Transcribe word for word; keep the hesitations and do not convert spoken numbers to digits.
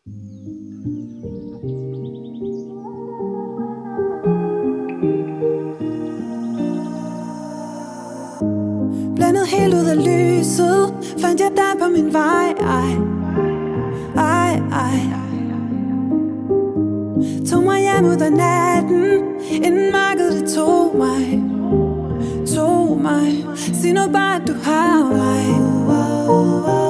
Blandet helt ud af lyset, fandt jeg dig på min vej. Ej, ej, ej. Tog mig hjem ud af natten, inden mørket det tog mig. Tog mig. Sig nu bare, at du har mig.